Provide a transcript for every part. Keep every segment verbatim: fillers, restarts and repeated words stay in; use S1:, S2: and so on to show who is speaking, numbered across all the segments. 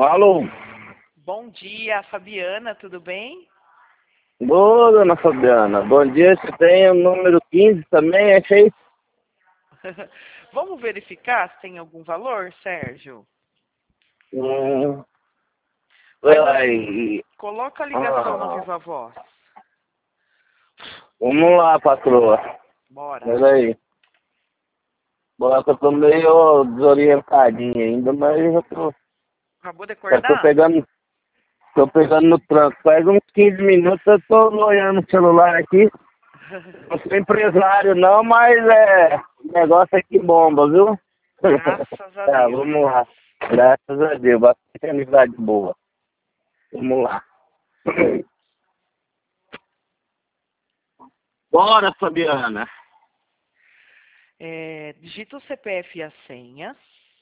S1: Alô?
S2: Bom dia, Fabiana, tudo bem?
S1: Ô, dona Fabiana, bom dia. Você tem o número quinze também, achei?
S2: Vamos verificar se tem algum valor, Sérgio?
S1: Hum,
S2: Faz assim,
S1: ai,
S2: coloca a ligação no
S1: ah,
S2: Viva Voz.
S1: vamos lá, patroa.
S2: Bora.
S1: Peraí. Bora que eu tô meio desorientadinho ainda, mas já tô,
S2: Acabou de
S1: já tô
S2: acordar?
S1: pegando, tô pegando no tranco. Faz uns quinze minutos eu tô olhando o celular aqui. Não sou empresário não, mas é, o negócio aqui bomba, viu?
S2: Graças a
S1: Tá,
S2: Deus.
S1: vamos lá. Graças a Deus, bastante amizade boa. Vamos lá. Bora, Fabiana.
S2: É, digita o C P F e a senha.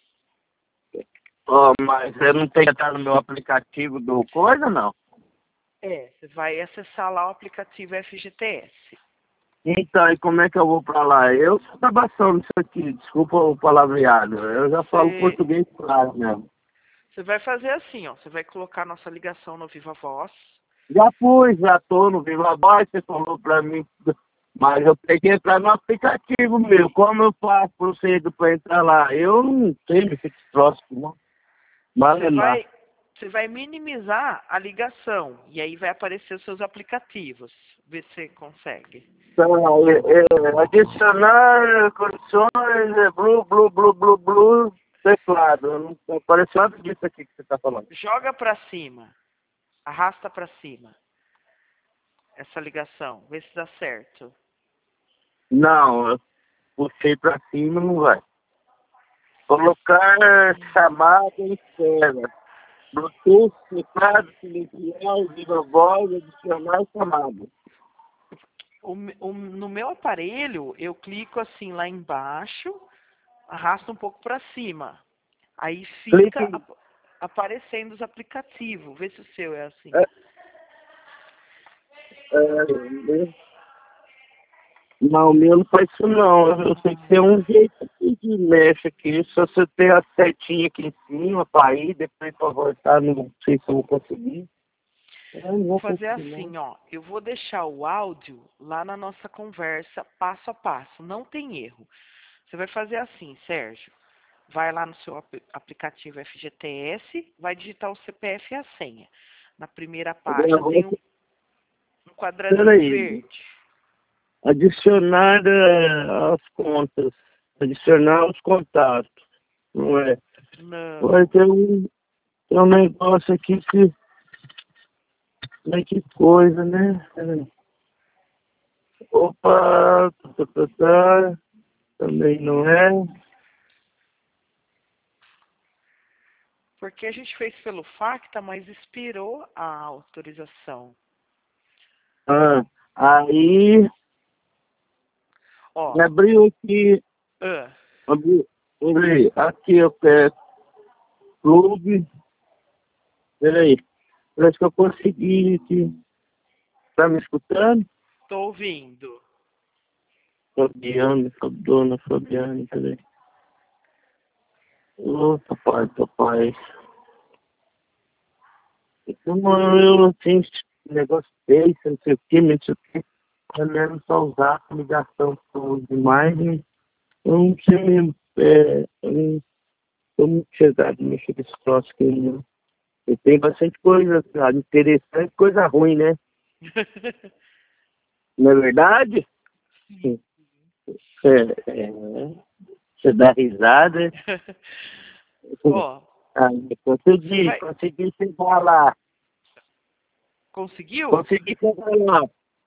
S1: Ó, mas eu não tenho que estar no meu aplicativo do coisa, não?
S2: É, você vai acessar lá o aplicativo F G T S.
S1: Então, e como é que eu vou pra lá? Eu sou tabação nisso aqui, desculpa o palavreado. Eu já falo
S2: Você,
S1: português claro mesmo.
S2: você vai fazer assim, ó. Você vai colocar nossa ligação no Viva Voz.
S1: Já fui, já tô no Viva Voz, você falou pra mim, mas eu tenho que entrar no aplicativo meu. Como eu faço procedo pra entrar lá? Eu não sei mexer com esse troço, não.
S2: Você
S1: Vale lá.
S2: vai, você vai minimizar a ligação e aí vai aparecer os seus aplicativos. Vê se você consegue.
S1: Então, é, é, adicionar condições, é, blue, blue, blue, blue, blue, teclado. Não parece nada disso aqui que você está falando.
S2: Joga para cima, arrasta para cima essa ligação, vê se dá certo.
S1: Não, eu puxei para cima, não vai. Colocar chamada em espera. Bluetooth, teclado, silenciar, viva voz, adicionar chamada.
S2: O, me- o- no meu aparelho, eu clico assim lá embaixo, arrasto um pouco para cima. Aí fica
S1: Clique.
S2: ap- aparecendo os aplicativos. Vê se o seu é assim.
S1: É, é, não, o meu não faz isso não. Eu sei que tem um jeito aqui de mexe aqui. Só você tem a setinha aqui em cima para ir, depois para voltar, não sei se eu vou conseguir. Eu não
S2: Vou
S1: vou
S2: fazer
S1: conseguir não.
S2: assim, ó. Eu vou deixar o áudio lá na nossa conversa, passo a passo. Não tem erro. Você vai fazer assim, Sérgio. Vai lá no seu ap- aplicativo F G T S, vai digitar o C P F e a senha. Na primeira página
S1: Agora,
S2: tem um, um quadradinho
S1: peraí.
S2: verde.
S1: Adicionar eh, as contas. Adicionar os contatos. Não é?
S2: Não.
S1: Vai ter um, tem um negócio aqui que. Mas que coisa, né? Peraí. Opa, tá, tá, tá, tá. Também não é.
S2: Porque a gente fez pelo Facta, mas expirou a autorização.
S1: Ah, aí
S2: Ó.
S1: abriu aqui,
S2: Ah,
S1: abriu, abriu, aqui eu quero clube, peraí, parece que eu consegui aqui, tá me escutando?
S2: tô ouvindo.
S1: Fabiano, Dona Fabiana, peraí. Ô, papai, papai. Uma, eu assim, esse negócio desse, não sei o que, não sei o que, eu mesmo só usar a ligação com demais, e eu não sei mesmo, é, eu não tô muito chegado a mexer com esse troço aqui, não. E tem bastante coisa cara, interessante, coisa ruim, né? Não é verdade?
S2: Sim.
S1: Sim. É, é, você dá risada.
S2: Ó,
S1: Ah,
S2: você
S1: consegui,
S2: vai.
S1: consegui chegar lá.
S2: Conseguiu?
S1: Consegui chegar lá.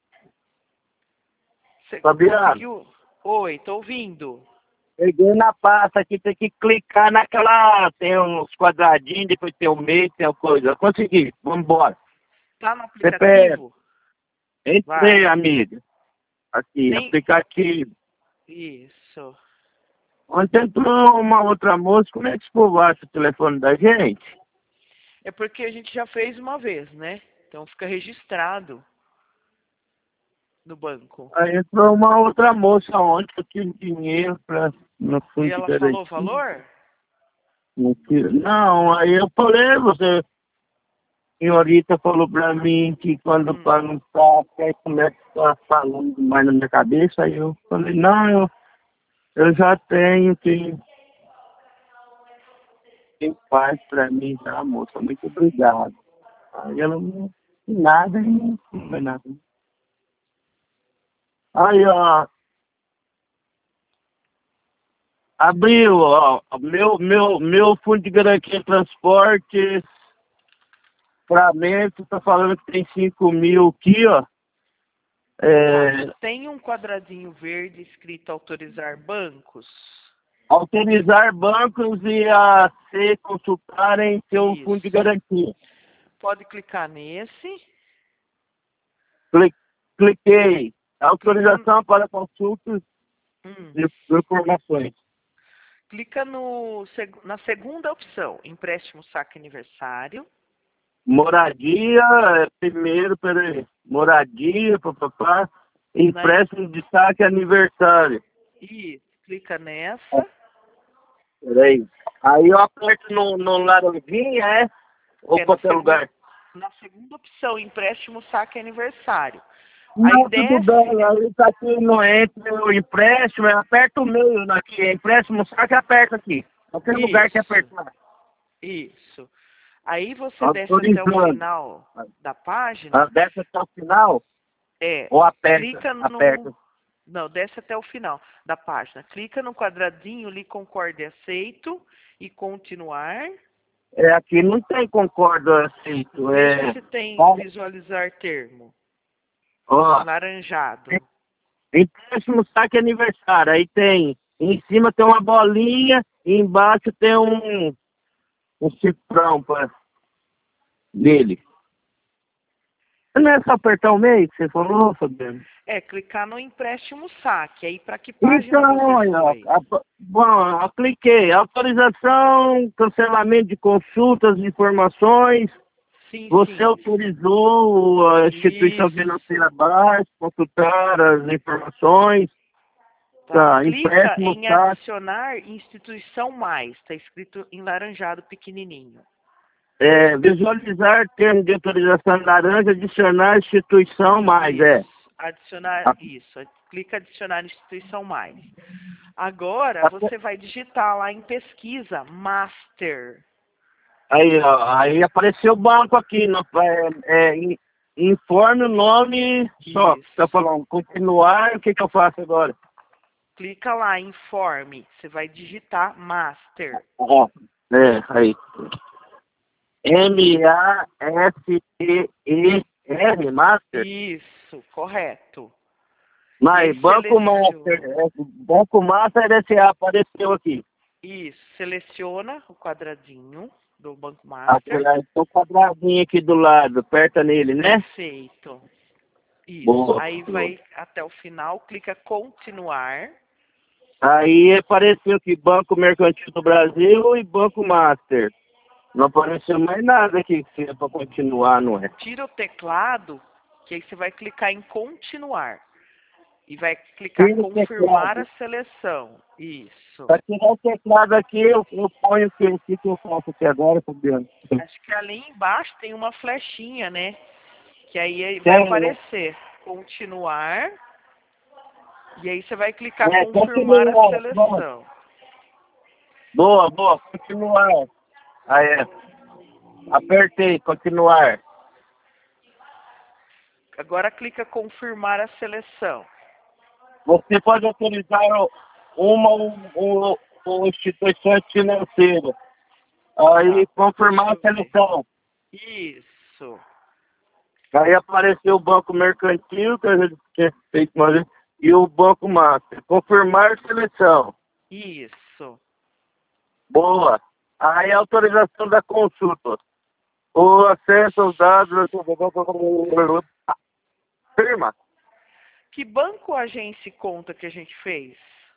S2: Você
S1: Fabiano,
S2: conseguiu? Oi, tô ouvindo.
S1: peguei na pasta aqui, tem que clicar naquela. Tem uns quadradinhos, depois tem o meio, tem a coisa. Consegui, vamos embora.
S2: Tá no
S1: C P F,
S2: aplicativo?
S1: entrei,
S2: Vai.
S1: amiga. Aqui,
S2: Tem.
S1: aplicativo.
S2: Isso.
S1: Ontem entrou uma outra moça, como é que esse povo acha o telefone da gente?
S2: É porque a gente já fez uma vez, né? Então fica registrado no banco.
S1: Aí entrou uma outra moça ontem que eu tive dinheiro pra, no
S2: E
S1: fundo de
S2: ela falou o
S1: garantia.
S2: valor?
S1: Não, quis- não, aí eu falei, você, senhorita falou pra mim que quando
S2: Hum.
S1: para não tá, aí começa a ficar falando mais na minha cabeça, aí eu falei, não, eu, eu já tenho quem, quem faz pra mim já, moça, muito obrigado. Aí ela não disse nada e não foi nada. Aí, ó, abriu, ó, meu, meu, meu fundo de garantia de transporte, Framento, tá falando que tem cinco mil aqui, ó. É,
S2: Tá. Tem um quadradinho verde escrito autorizar bancos?
S1: autorizar bancos e a se consultarem seu fundo de
S2: Isso.
S1: garantia.
S2: Pode clicar nesse.
S1: Cli- Cliquei.
S2: Clica,
S1: Autorização para consultas
S2: hum,
S1: de informações.
S2: clica no, seg- na segunda opção, empréstimo saque aniversário.
S1: Moradia, é, primeiro, peraí. Moradia, papapá.
S2: Na, em-
S1: Empréstimo de saque aniversário.
S2: Isso, clica
S1: Ó,
S2: nessa.
S1: peraí. Aí eu aperto no, no laranjinha, é? Ou
S2: É na,
S1: qualquer
S2: segu,
S1: lugar?
S2: na segunda opção, empréstimo saque aniversário. Aí
S1: Não, tudo
S2: desce.
S1: bem. Aí tá aqui no entre o empréstimo, eu aperto o meio aqui. Empréstimo, só que aperta aqui. Qualquer lugar que
S2: Isso,
S1: apertar.
S2: isso. Aí você desce até o
S1: Autorizando.
S2: final da página.
S1: Ah, desce até o final
S2: É,
S1: ou aperta?
S2: clica
S1: Aperta.
S2: no. Não, desce até o final da página. Clica no quadradinho ali, concorde e aceito e continuar.
S1: É, aqui não tem concordo aceito.
S2: Veja
S1: É,
S2: se tem
S1: ó,
S2: visualizar termo.
S1: ó,
S2: Laranjado.
S1: empréstimo saque aniversário. Aí tem, em cima tem uma bolinha e embaixo tem um, um cifrão pra, dele. Não é só apertar o meio que você falou, Fabiano?
S2: É, clicar no empréstimo saque. Aí para que página
S1: Então,
S2: você
S1: olha,
S2: foi?
S1: a- bom, eu cliquei. Autorização, cancelamento de consultas, informações.
S2: Sim,
S1: Você
S2: sim.
S1: autorizou a instituição financeira
S2: Isso.
S1: baixa consultar as informações.
S2: Tá.
S1: Tá,
S2: Clica
S1: empréstimo,
S2: em
S1: tá.
S2: adicionar instituição mais. Está escrito em laranjado pequenininho.
S1: É, visualizar termo de autorização laranja, adicionar instituição mais,
S2: Isso.
S1: é.
S2: Adicionar
S1: A-
S2: isso. Clica adicionar instituição mais. Agora
S1: a-
S2: você vai digitar lá em pesquisa Master.
S1: Aí, ó, aí apareceu o banco aqui, no, é, é, in- informe o nome só. Tá
S2: Isso.
S1: falando, continuar, o que que eu faço agora?
S2: Clica lá, informe. Você vai digitar Master.
S1: Ó, é, aí. M A S T E R, Master?
S2: Isso, correto. E
S1: Mas
S2: aí
S1: Banco Master,
S2: seleciona.
S1: é, Banco Master S A apareceu aqui.
S2: Isso, seleciona o quadradinho do Banco
S1: Aqui,
S2: Master.
S1: aí, tem um quadradinho aqui do lado, aperta nele, né?
S2: Perfeito. Isso.
S1: Boa.
S2: Aí vai até o final, clica continuar.
S1: Aí apareceu aqui Banco Mercantil do Brasil e Banco Master. Não apareceu mais nada aqui que é para continuar, não é?
S2: Tira o teclado, que aí você vai clicar em continuar. E vai clicar
S1: Tira o
S2: confirmar a
S1: teclado.
S2: seleção. Isso.
S1: Para tirar o teclado aqui, eu, eu ponho o que, o que que eu faço aqui agora, Fabiano?
S2: Acho que ali embaixo tem uma flechinha, né? Que aí aí vai
S1: Tem, né?
S2: aparecer continuar. E aí você vai clicar
S1: É,
S2: confirmar a
S1: continuar. Pronto.
S2: seleção.
S1: Boa, boa, continuar. Aí é. Apertei, continuar.
S2: Agora clica confirmar a seleção.
S1: Você pode autorizar o- uma ou, ou, ou instituições financeiras. Aí
S2: Tá.
S1: confirmar
S2: Deixa
S1: a
S2: eu ver.
S1: seleção.
S2: Isso.
S1: Aí apareceu o Banco Mercantil, que a gente tinha feito uma vez, e o Banco Master. Confirmar a seleção.
S2: Isso.
S1: Boa. Aí a autorização da consulta. O acesso aos dados. Firma.
S2: Que banco, agência e conta que a gente fez?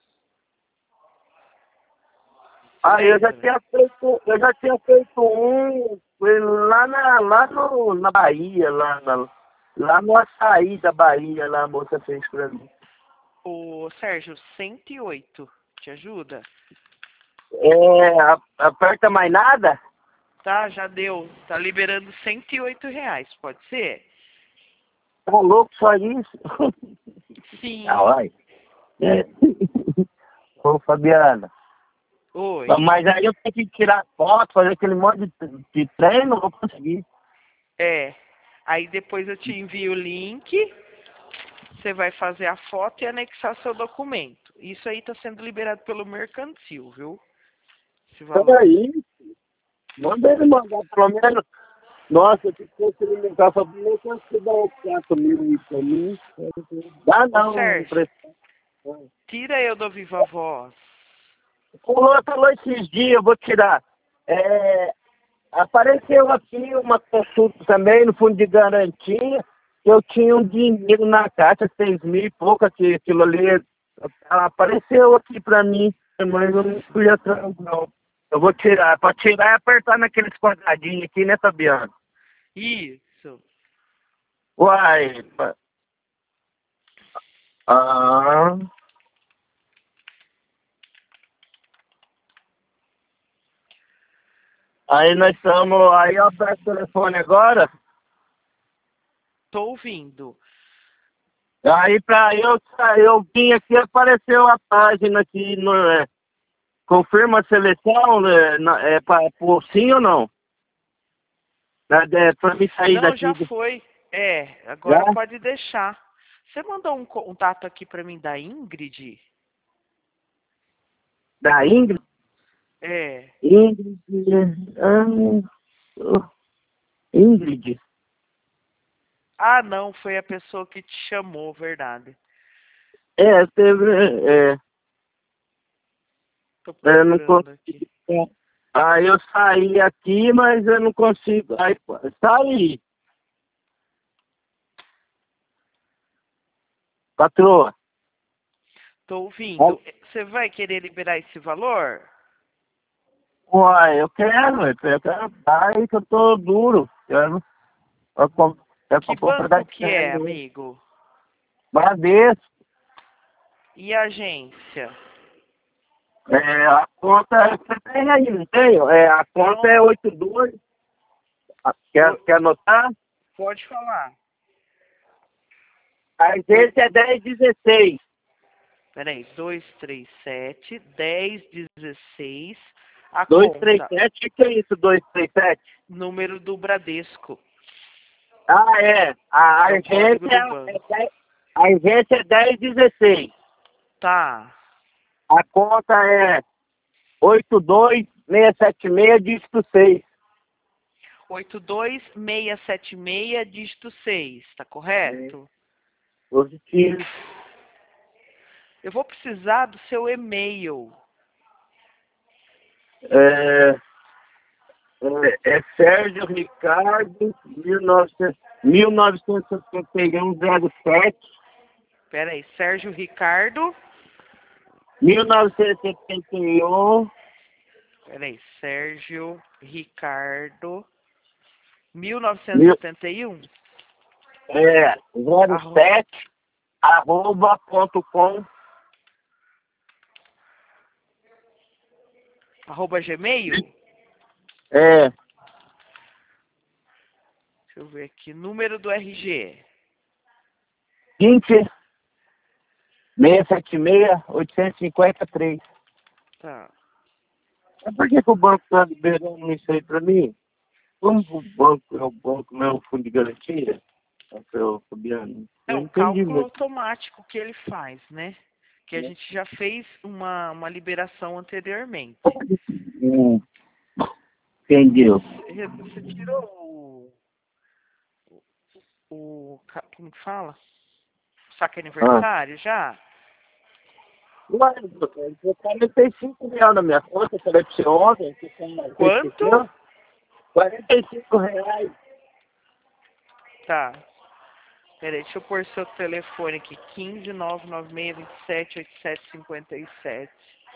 S2: Você
S1: Aí eu já
S2: lembra?
S1: tinha feito, eu já tinha feito um, foi lá na, lá no, na Bahia, lá, na, lá no açaí da Bahia, lá a moça fez pra mim.
S2: O Sérgio, cento e oito. Te ajuda?
S1: É, a- aperta mais nada?
S2: Tá, já deu. Tá liberando cento e oito reais, pode ser?
S1: Tá louco só isso?
S2: Sim.
S1: Ah, vai. É. Ô, Fabiana.
S2: Oi.
S1: Mas aí eu tenho que tirar foto, fazer aquele monte de, de treino, não vou conseguir.
S2: É. Aí depois eu te envio o link. Você vai fazer a foto e anexar seu documento. Isso aí tá sendo liberado pelo mercantil, viu? Esse valor.
S1: Peraí, manda ele mandar pelo menos. Nossa, que fosse alimentar, só primeiro que você dá o quatro mil aí pra mim. Dá
S2: Ô,
S1: não, não
S2: Sérgio,
S1: presta.
S2: tira eu do Viva Voz.
S1: O Lula falou esses dias, eu vou tirar. É, apareceu aqui uma consulta também no fundo de garantia. Eu tinha um dinheiro na caixa, seis mil e pouco, que aquilo ali apareceu aqui pra mim, mas eu não fui atrás, não. Eu vou tirar. Pra tirar é apertar naqueles quadradinhos aqui, né, Fabiano?
S2: Isso.
S1: Uai. pa- Ah. Aí nós estamos. Aí eu aperto o telefone agora.
S2: Tô ouvindo.
S1: Aí pra eu, eu vim aqui, apareceu a página aqui no. É, confirma a seleção, né, na- é para por sim ou não? É, para me sair
S2: Não,
S1: daqui
S2: já
S1: do-
S2: foi. É,
S1: já?
S2: agora pode deixar. Você mandou um contato aqui pra mim da Ingrid?
S1: Da Ingrid?
S2: É.
S1: Ingrid. Ah, oh, Ingrid.
S2: Ah, não, foi a pessoa que te chamou, verdade.
S1: É, teve. É,
S2: Tô
S1: eu não
S2: procurando aqui.
S1: consigo. Aí eu saí aqui, mas eu não consigo. Aí saí, patroa.
S2: Tô ouvindo. Você vai querer liberar esse valor?
S1: Uai, eu quero, eu quero dar aí que eu tô duro. Quero, eu com- é
S2: Que
S1: pra comprar da
S2: banco que é,
S1: Itália.
S2: amigo?
S1: Bradesco,
S2: E a agência?
S1: é, a conta, você tem aí, não tem? É, a conta é
S2: Não,
S1: oito dois, a- quer, quer anotar?
S2: pode falar.
S1: A agência é dez dezesseis.
S2: Peraí, dois três sete, dez dezesseis. A conta,
S1: dois três sete, o que é isso, dois três sete?
S2: número do Bradesco.
S1: Ah, é, a
S2: É o código
S1: agência
S2: do
S1: é,
S2: banco.
S1: dez a agência é dez dezesseis.
S2: Tá.
S1: A conta é oito dois seis sete seis, dígito seis.
S2: oito dois seis sete seis, dígito seis, tá correto?
S1: Positivo.
S2: Eu vou precisar do seu e-mail.
S1: É, é, é Sérgio Ricardo, mil novecentos mil novecentos e setenta e um, zero sete,
S2: Peraí, Sérgio Ricardo.
S1: mil novecentos e setenta e um,
S2: Peraí, Sérgio Ricardo. mil novecentos e
S1: mil,
S2: setenta e um.
S1: é, zero
S2: Arro...
S1: sete, arroba, ponto com,
S2: Arroba Gmail?
S1: é,
S2: Deixa eu ver aqui. Número do R G.
S1: vinte, seiscentos e setenta e seis, oitocentos e cinquenta e três.
S2: Tá.
S1: Mas por que, que o banco está liberando isso aí para mim? Como o banco é o banco, não é um fundo de garantia? Seu Fabiano,
S2: É
S1: eu
S2: um
S1: não entendi
S2: cálculo
S1: muito.
S2: automático que ele faz, né? Que a gente já fez uma, uma liberação anteriormente.
S1: Hum, entendeu?
S2: Você você tirou o, o. ca- Como que fala? Saque
S1: Ah.
S2: aniversário já?
S1: Ué, doutor, eu quarenta e cinco reais na minha conta, falei pra você ontem, que você você
S2: Quanto?
S1: esqueceu? quarenta e cinco reais.
S2: Tá. Peraí, deixa eu pôr seu telefone aqui. um cinco nove nove seis dois sete oito sete cinco sete.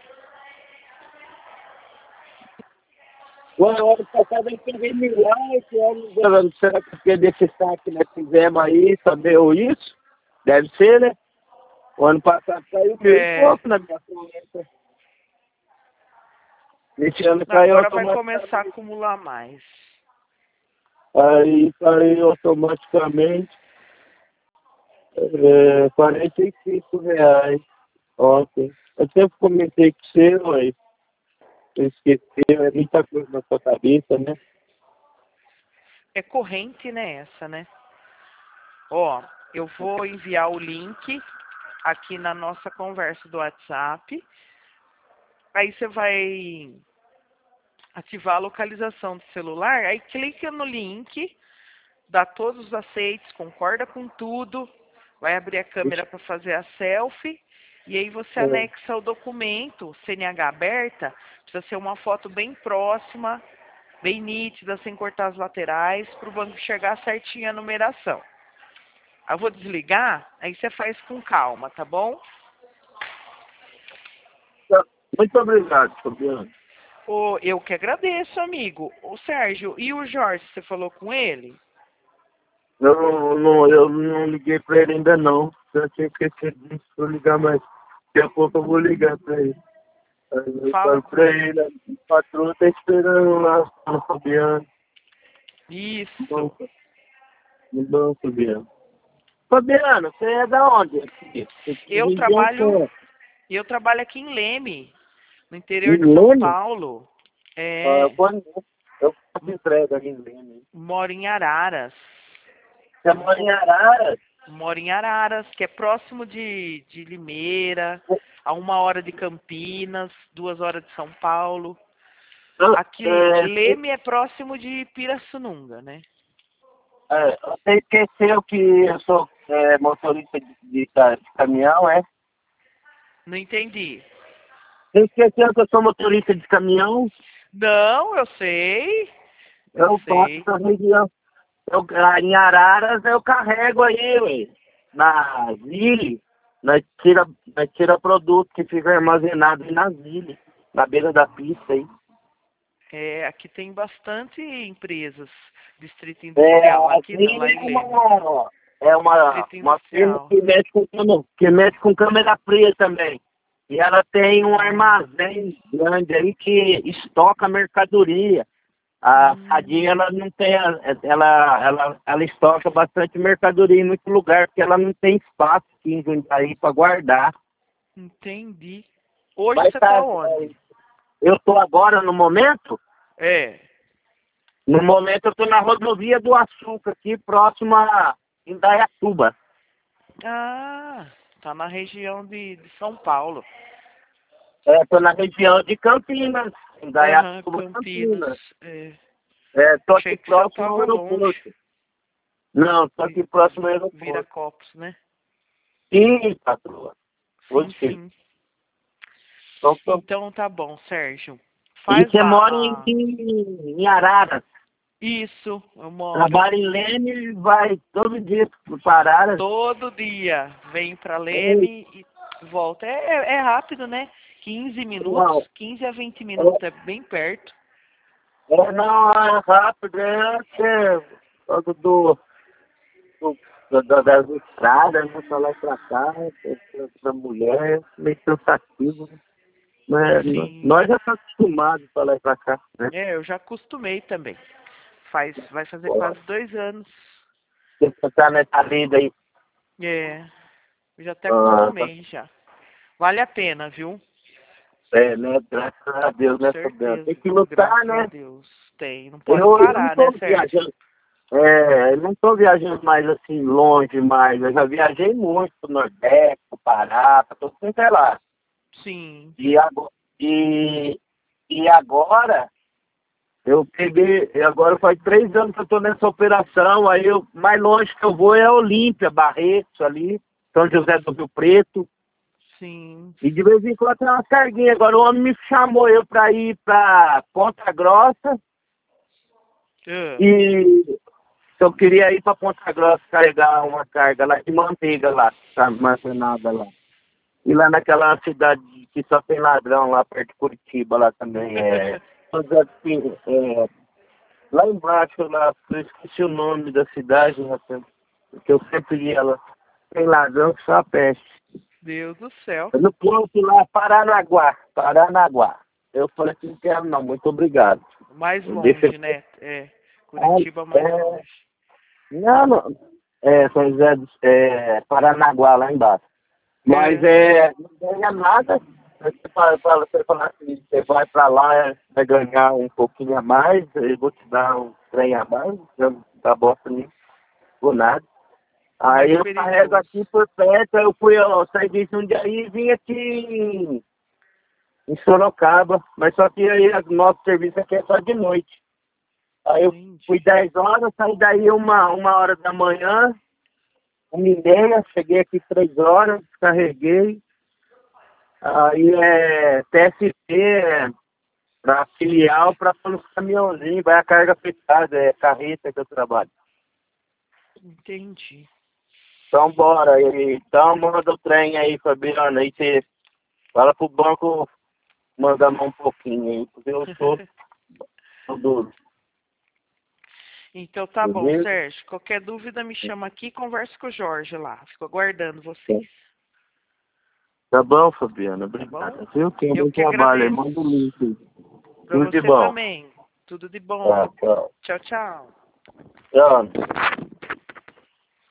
S1: Ué, ano passado eu peguei milhões, que ano, será que porque desse saque que nós fizemos aí, só deu isso? Deve ser, né? O ano passado saiu mil e
S2: É.
S1: pouco na minha conta. Esse ano caiu
S2: Agora vai
S1: automaticamente.
S2: começar a acumular mais.
S1: Aí caiu automaticamente é, quarenta e cinco reais ontem. Eu sempre comentei com você, mas eu esqueci, é muita coisa na sua cabeça, né?
S2: É corrente, né, essa, né? Ó, eu vou enviar o link aqui na nossa conversa do WhatsApp. Aí você vai ativar a localização do celular, aí clica no link, dá todos os aceites, concorda com tudo, vai abrir a câmera para fazer a selfie, e aí você
S1: É.
S2: anexa o documento, C N H aberta, precisa ser uma foto bem próxima, bem nítida, sem cortar as laterais, para o banco enxergar certinho a numeração. Eu vou desligar, aí você faz com calma, tá bom?
S1: Muito obrigado, Fabiano.
S2: Ô, eu que agradeço, amigo. O Sérgio, e o Jorge, você falou com ele?
S1: Eu não, não- eu não liguei pra ele ainda não. Eu tinha esquecido disso, vou ligar mais. Daqui a pouco eu vou ligar pra ele. Aí eu
S2: Fala
S1: falo
S2: com
S1: pra
S2: ele.
S1: ele, a patroa tá esperando lá no Fabiano.
S2: Isso.
S1: Bom, bom, Fabiano. Fabiano, você é da onde? Aqui?
S2: Eu
S1: Região
S2: trabalho,
S1: qual?
S2: eu trabalho aqui em Leme, no
S1: Em
S2: interior de São
S1: Leme?
S2: Paulo.
S1: Ah, eu
S2: É,
S1: conheço. Eu faço entrega ali em Leme.
S2: moro em Araras.
S1: Você mora em Araras?
S2: Moro em Araras, que é próximo de, de Limeira, a uma hora de Campinas, duas horas de São Paulo.
S1: Eu,
S2: Aqui,
S1: é,
S2: Leme é próximo de Pirassununga, né?
S1: é, você esqueceu que eu sou é, motorista de, de, ca- de caminhão, é?
S2: Não entendi.
S1: Você esqueceu que eu sou motorista de caminhão?
S2: Não, eu sei. Eu
S1: Eu faço
S2: sei.
S1: essa região. Eu, ah, em Araras eu carrego aí, ué, na Zile. Nós tira, nós tira produto que fica armazenado aí na Zile, na beira da pista aí.
S2: É, aqui tem bastante empresas, distrito
S1: É,
S2: industrial.
S1: a
S2: Aqui não,
S1: Zile
S2: lá em
S1: é
S2: Leme.
S1: uma, é uma,
S2: Distrito
S1: uma firma
S2: industrial.
S1: que mexe com, câmera- que mexe com câmera fria também. E ela tem um
S2: Ah,
S1: armazém grande aí que estoca mercadoria. A
S2: hum,
S1: Sadinha, ela não tem, a- ela, ela, ela estoca bastante mercadoria em muito lugar, porque ela não tem espaço aqui em Jundiaí para guardar.
S2: entendi. Hoje
S1: Vai
S2: você tá
S1: estar,
S2: onde?
S1: eu estou agora no momento,
S2: É.
S1: no momento eu estou na rodovia do Açúcar, aqui próximo a Indaiatuba.
S2: Ah, tá na região de, de São Paulo.
S1: Estou na região de Campinas,
S2: Aham,
S1: Indaiatuba,
S2: Campinas.
S1: Campinas.
S2: É.
S1: Estou
S2: Achei
S1: aqui
S2: que você
S1: próximo ao
S2: tava longe.
S1: aeroporto. Não, estou aqui
S2: Vi-
S1: próximo ao aeroporto.
S2: Viracopos, né?
S1: Sim, patroa.
S2: Sim,
S1: Hoje sim.
S2: sim.
S1: Então, tô-
S2: Então tá bom, Sérgio.
S1: E
S2: Faz
S1: você
S2: a,
S1: mora em,
S2: a...
S1: em Araras.
S2: Isso, eu moro.
S1: Trabalha em Leme e vai todo dia para Araras.
S2: Todo dia vem pra
S1: É,
S2: Leme e volta. É, é, é rápido, né? quinze minutos,
S1: não,
S2: quinze a vinte
S1: é,
S2: minutos, é bem perto.
S1: é, não, é rápido, é que é por causa do, do, do, do- das estradas, né, pra lá e pra cá, da mulher, meio cansativo, né? Mas, nó-
S2: Sim.
S1: nós já estamos acostumados pra lá e pra cá, né?
S2: É, eu já acostumei também. Faz, vai fazer quase dois anos.
S1: Você tá nessa vida aí.
S2: É, eu já até
S1: Ah,
S2: acostumei já. Vale a pena, viu?
S1: é, né? Graças a Deus,
S2: Com
S1: né, Fabiano? Tem
S2: certeza.
S1: que lutar,
S2: Graças a
S1: né?
S2: Deus. Tem. Não pode
S1: Eu, eu não
S2: parar, né,
S1: tô
S2: Sérgio?
S1: viajando. É, eu não estou viajando mais assim longe mais. Eu já viajei muito pro Nordeste, pro Pará, pra todo quanto é lá.
S2: Sim.
S1: E agora, e, e agora eu peguei, e agora faz três anos que eu estou nessa operação. Aí eu, mais longe que eu vou é Olímpia, Barretos ali, São José do Rio Preto.
S2: Sim.
S1: E de vez em quando tem umas carguinhas. Agora o homem me chamou eu para ir para Ponta Grossa
S2: Ah,
S1: e se eu queria ir para Ponta Grossa carregar uma carga lá de manteiga lá, tá armazenada lá. E lá naquela cidade que só tem ladrão lá perto de Curitiba lá também. É, assim, é, lá embaixo, lá, eu esqueci o nome da cidade, rapaz, porque eu sempre ia lá. Tem ladrão que só a peste.
S2: Deus do céu.
S1: No ponto lá, Paranaguá, Paranaguá. eu falei que não quero não, muito obrigado.
S2: Mais
S1: Deixa
S2: longe, né? É. Curitiba mais
S1: é,
S2: longe.
S1: não, não, é, São José do é, Paranaguá, lá embaixo. Mas
S2: É.
S1: é, não ganha nada. Você fala, fala- você fala assim, você vai pra lá, vai ganhar um pouquinho a mais, eu vou te dar um trem a mais, eu não dá bosta nem por nada.
S2: É
S1: Aí
S2: mais
S1: eu carrego
S2: perigoso.
S1: aqui por perto, eu fui ao serviço um dia aí e vim aqui em, em Sorocaba, mas só que aí o nosso serviço aqui é só de noite. Aí eu fui
S2: Entendi.
S1: dez horas, saí daí uma, uma hora da manhã, uma e meia, cheguei aqui três horas, descarreguei. Aí é T S P, é pra filial, pra pôr nos caminhãozinhos, vai a carga pesada, é carreta que eu trabalho.
S2: Entendi.
S1: Então bora aí, então manda o trem aí, Fabiano, aí você fala pro banco mandar mão um pouquinho aí, porque eu sou tudo,
S2: Então tá bom,
S1: beleza?
S2: Sérgio. Qualquer dúvida me chama aqui e conversa com o Jorge lá. Fico aguardando vocês.
S1: Tá bom, Fabiano,
S2: Tá bom?
S1: obrigado. Viu? Tem um
S2: Eu
S1: bom
S2: que
S1: trabalho aí,
S2: agradeço.
S1: manda o link aí.
S2: Pra
S1: Tudo de
S2: você
S1: bom.
S2: também. Tudo de bom.
S1: Tá, tchau.
S2: Tchau, tchau.
S1: Tchau.